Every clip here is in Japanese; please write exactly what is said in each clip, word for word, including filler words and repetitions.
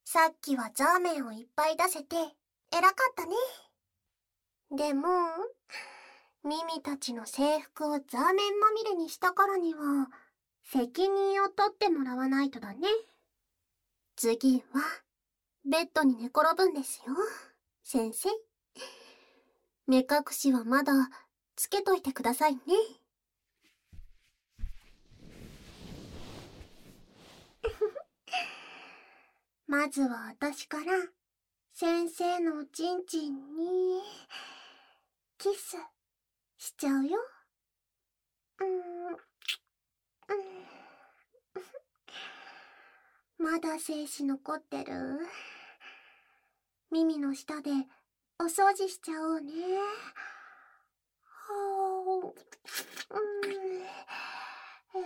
さっきはザーメンをいっぱい出せて偉かったね。でも、ミミたちの制服をザーメンまみれにしたからには責任を取ってもらわないとだね。次はベッドに寝転ぶんですよ、先生。目隠しはまだつけといてくださいね。まずは私から先生のおちんちんにキスしちゃうよ。うーん、うん、まだ精子残ってる？耳の下でお掃除しちゃおうね。はあ、うん、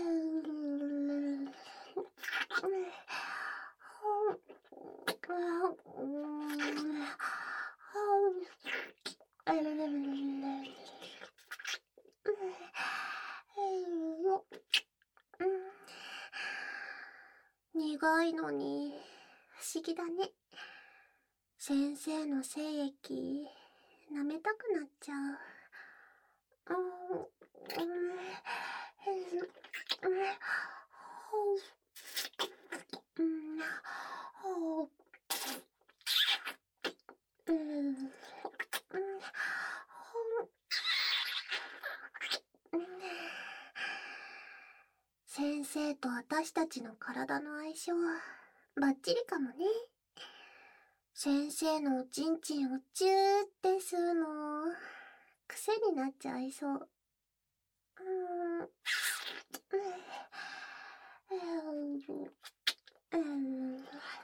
苦いのに不思議だね。先生の精液舐めたくなっちゃう。先生と私たちの体の相性バッチリかもね。先生のおちんちんをチューって吸うの癖になっちゃいそう。うーん、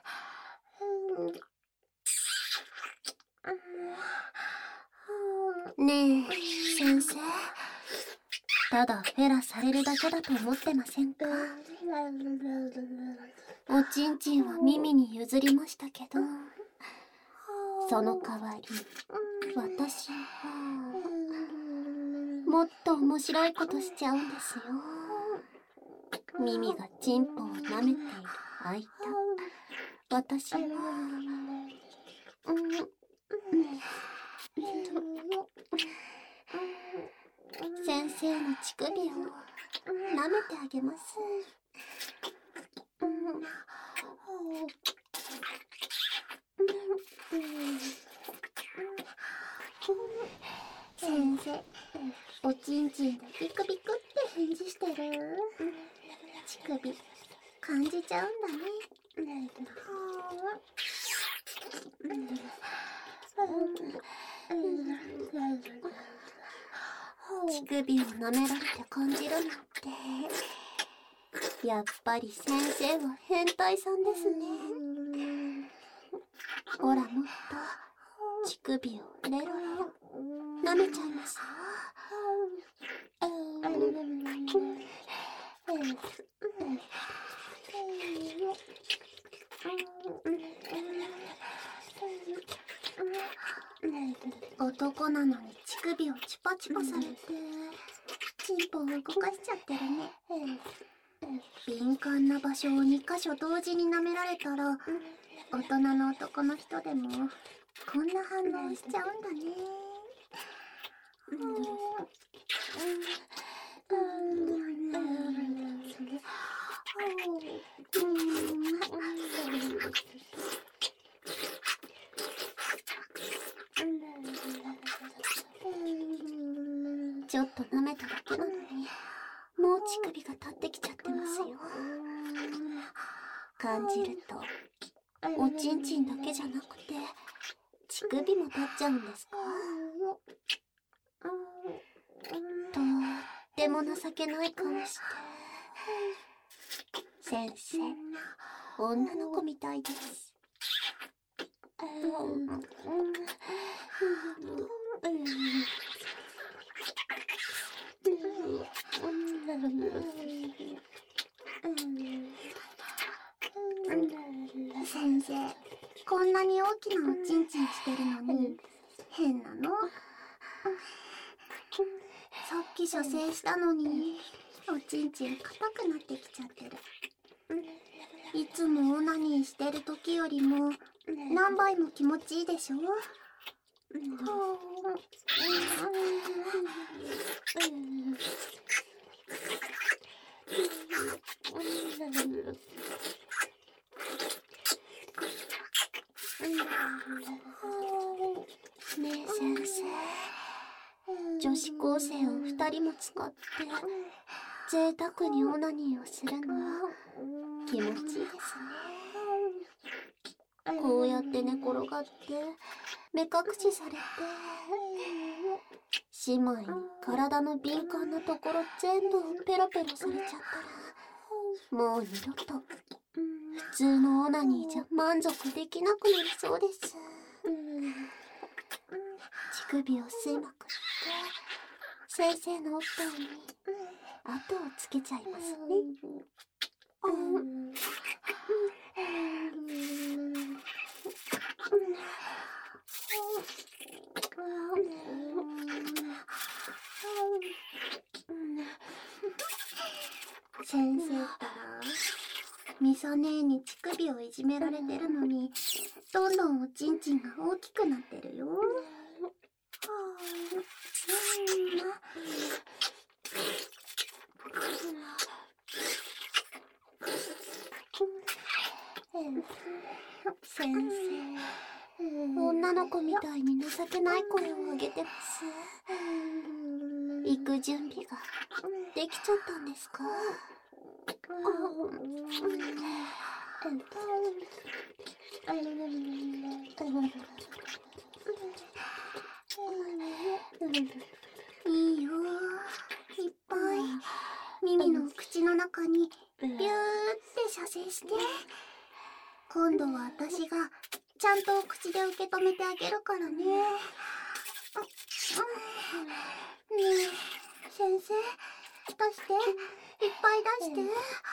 ねえ先生、ただフェラされるだけだと思ってませんか？おちんちんは耳に譲りましたけど、その代わり私はもっと面白いことしちゃうんですよ。耳がチンポを舐めている間、私は、うん、先生の乳首を舐めてあげます。先生、おちんちんでビクビクって返事してる？乳首感じちゃうんだね。乳首を舐められて感じるなんて、やっぱり先生は変態さんですね。ほら、もっと乳首をレロレロ舐めちゃいますよ。男なのに乳首をチュパチュパされて、チンポを動かしちゃってるね。敏感な場所をにかしょ同時に舐められたら、大人の男の人でもこんな反応しちゃうんだね。ちょっと舐めただけなのに、もう乳首が立ってきちゃってますよ。感じるとおちんちんだけじゃなくて乳首も立っちゃうんですか？とっても情けない顔して。先生、女の子みたいです。先生、こんなに大きなおちんちんしてるのに変なの？さっき射精したのにおちんちん硬くなってきちゃってる。 いつもオナニーしてる時よりも何倍も気持ちいいでしょ。ねえ先生、女子高生を二人も使って贅沢にオナニーをするの気持ちいいですね。こうやって寝転がって目隠しされて、姉妹に体の敏感なところ全部をペロペロされちゃったら、もう二度と普通のオナニーじゃ満足できなくなりそうです。乳首を吸いまくって先生のおっぱいに跡をつけちゃいますね。先生ったらミサ姉に乳首をいじめられてるのに、どんどんおちんちんが大きくなってるよ。先生、女の子みたいに情けない声を上げてます。行く準備ができちゃったんですか？いいよ、いっぱい耳の口の中にビューって射精して、今度は私がちゃんと口で受け止めてあげるからね。ねえ先生、出して、いっぱい出して。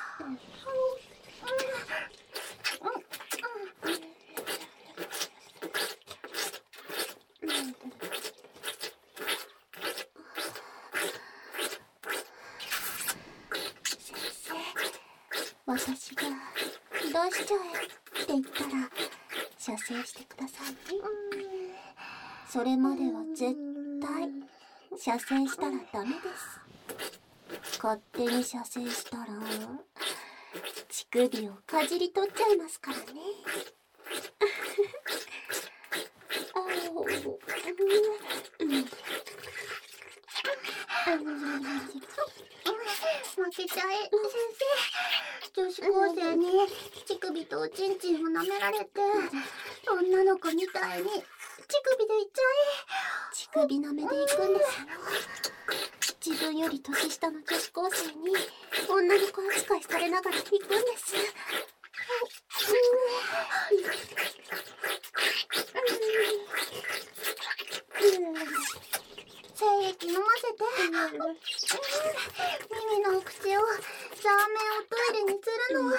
私が出しちゃえって言ったら射精してくださいね。それまでは絶対射精したらダメです。勝手に射精したら乳首をかじり取っちゃいますからね。負けちゃえ、先生。女子高生に乳首とおちんちんを舐められて、女の子みたいに乳首でいっちゃえ。乳首舐めでいくんですよ。自分より年下の女子高生に女の子扱いされながら行くんです。精液飲ませて。耳のお口を、ザーメンをトイレにするの。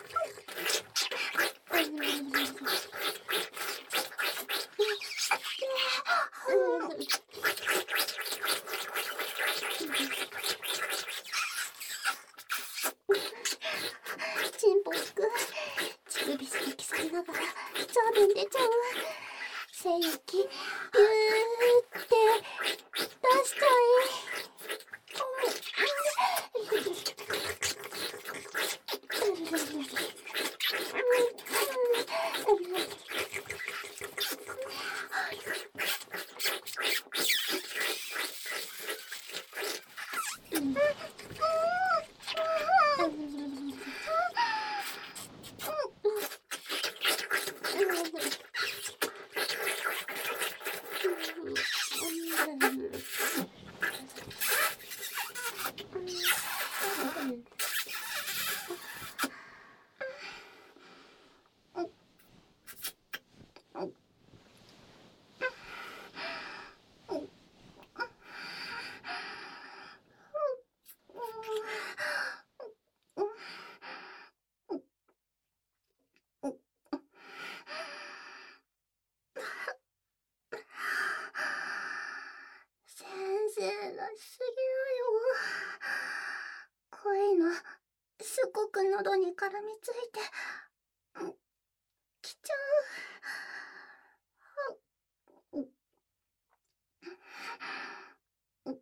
チンポ引く。乳首刺激されながらザーメン出ちゃう。精液ビューって出しちゃえ。 喉に絡みついて、うん、きちゃう。うん、うん、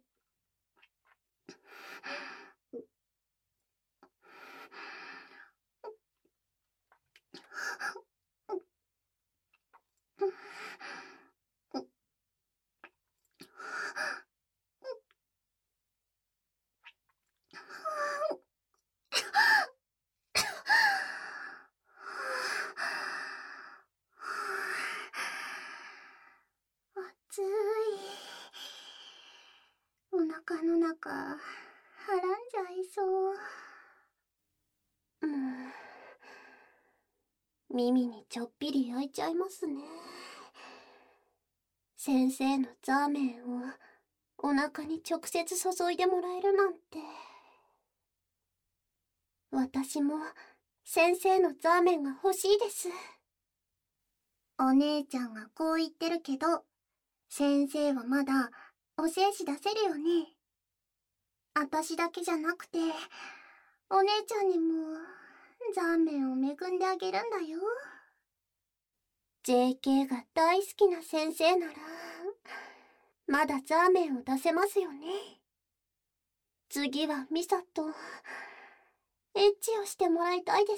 暑い。お腹の中、はらんじゃいそう。うん。耳にちょっぴり焼いちゃいますね。先生のザーメンをお腹に直接注いでもらえるなんて。私も先生のザーメンが欲しいです。お姉ちゃんがこう言ってるけど、先生はまだお精子出せるよね。あたしだけじゃなくて、お姉ちゃんにもザーメンを恵んであげるんだよ。ジェーケー が大好きな先生なら、まだザーメンを出せますよね。次はミサと、エッチをしてもらいたいです。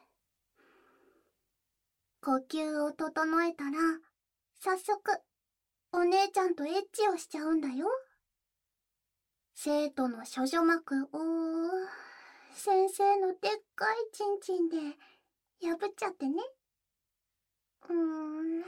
呼吸を整えたら、早速、お姉ちゃんとエッチをしちゃうんだよ。生徒の処女膜を、先生のでっかいチンチンで、破っちゃってね。うーん。